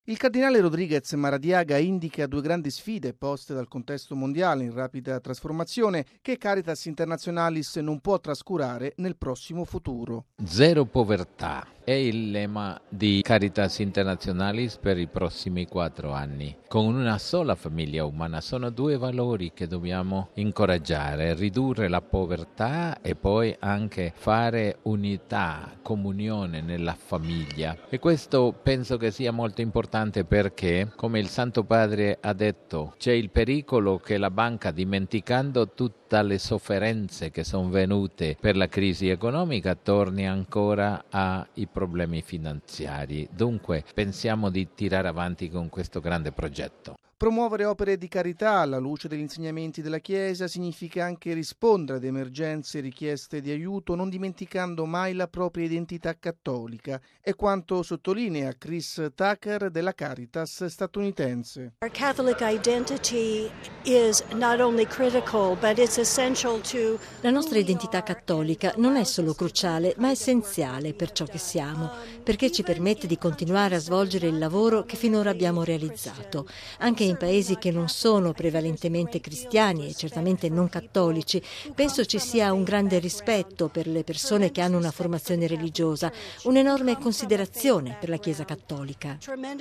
Il cardinale Rodríguez Maradiaga indica due grandi sfide poste dal contesto mondiale in rapida trasformazione che Caritas Internationalis non può trascurare nel prossimo futuro. Zero povertà è il lemma di Caritas Internationalis per i prossimi 4 anni. Con una sola famiglia umana sono due valori che dobbiamo incoraggiare: ridurre la povertà e poi anche fare unità, comunione nella famiglia. E questo penso che sia molto importante perché, come il Santo Padre ha detto, c'è il pericolo che la banca, dimenticando tutte le sofferenze che sono venute per la crisi economica, torni ancora ai problemi finanziari. Dunque pensiamo di tirare avanti con questo grande progetto. Promuovere opere di carità alla luce degli insegnamenti della Chiesa significa anche rispondere ad emergenze e richieste di aiuto, non dimenticando mai la propria identità cattolica. È quanto sottolinea Chris Tucker della Caritas statunitense. Our Catholic identity is not only critical, but it's essential to... La nostra identità cattolica non è solo cruciale, ma essenziale per ciò che siamo, perché ci permette di continuare a svolgere il lavoro che finora abbiamo realizzato, anche in paesi che non sono prevalentemente cristiani e certamente non cattolici. Penso ci sia un grande rispetto per le persone che hanno una formazione religiosa, un'enorme considerazione per la Chiesa cattolica.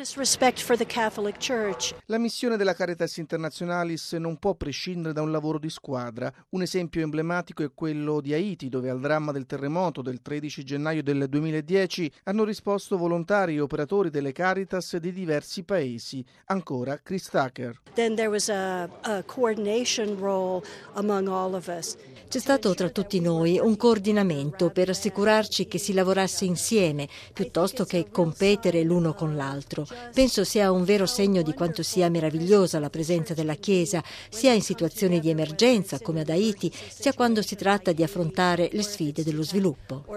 La missione della Caritas Internationalis non può prescindere da un lavoro di squadra. Un esempio emblematico è quello di Haiti, dove al dramma del terremoto del 13 gennaio del 2010 hanno risposto volontari e operatori delle Caritas di diversi paesi. Ancora Chris Tucker. Then there was a coordination role among all of us. C'è stato tra tutti noi un coordinamento per assicurarci che si lavorasse insieme piuttosto che competere l'uno con l'altro. Penso sia un vero segno di quanto sia meravigliosa la presenza della Chiesa, sia in situazioni di emergenza come ad Haiti, sia quando si tratta di affrontare le sfide dello sviluppo.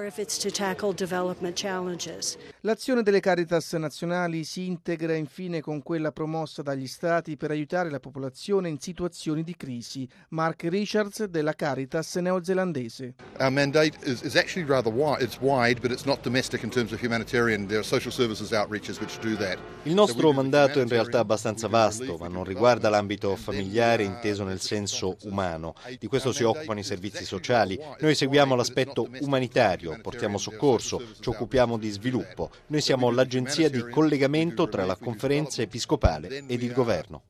L'azione delle Caritas nazionali si integra infine con quella promossa dagli Stati per aiutare la popolazione in situazioni di crisi. Mark Richards della Caritas neozelandese. Our mandate is actually rather wide. It's wide, but it's not domestic in terms of humanitarian. There are social services outreaches which do that. Il nostro mandato è in realtà abbastanza vasto, ma non riguarda l'ambito familiare inteso nel senso umano. Di questo si occupano i servizi sociali. Noi seguiamo l'aspetto umanitario, portiamo soccorso, ci occupiamo di sviluppo. Noi siamo l'agenzia di collegamento tra la conferenza episcopale ed il governo.